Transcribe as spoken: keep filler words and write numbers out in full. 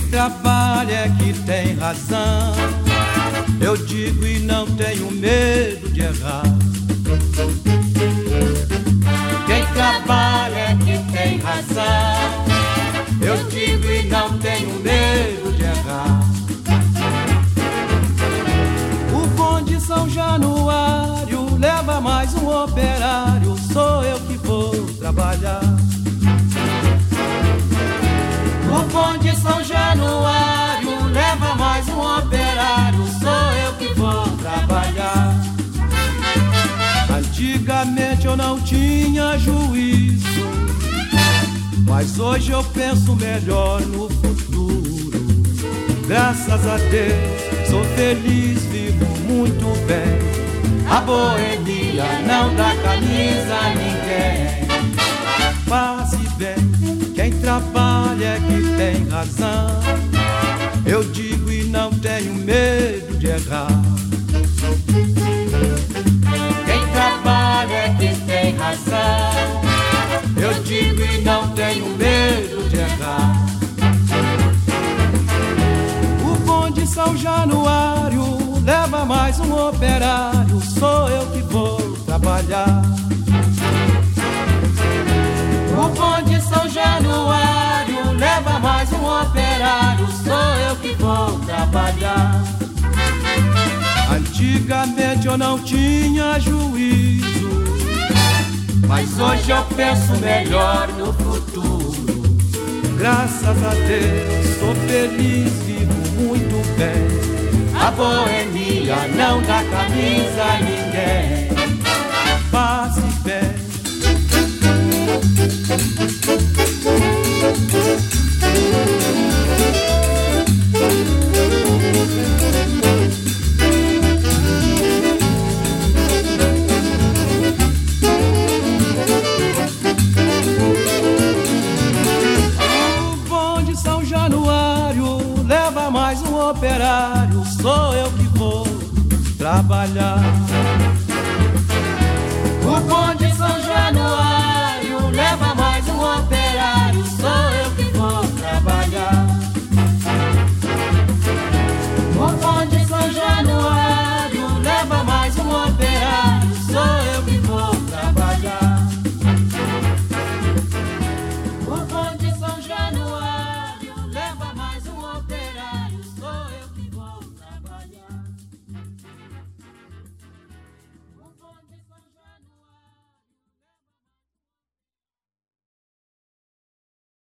trabalha é que tem razão. Eu digo e não tenho medo de errar. Quem trabalha é que tem razão. Eu digo e não tenho medo de errar. O bonde São Januário leva mais um operário. Sou eu que vou trabalhar. O bonde São Januário leva mais um operário. Sou eu que vou trabalhar. Antigamente eu não tinha juízo, mas hoje eu penso melhor no futuro. Graças a Deus sou feliz, vivo muito bem. A boemia não dá camisa a ninguém. Passe bem, quem trabalha é que tem razão. Eu digo e não tenho medo de errar. Quem trabalha é que tem razão. Eu digo e não tenho medo de errar. O bonde São Januário leva mais um operário. Sou eu que vou trabalhar. O bonde São Januário leva mais um operário. Sou eu que vou trabalhar. Antigamente eu não tinha juízo, mas hoje eu penso melhor no futuro. Graças a Deus sou feliz, vivo muito bem. A boemia não dá camisa a ninguém. Passe bem. O bonde São Januário leva mais um operário. Sou eu que vou trabalhar.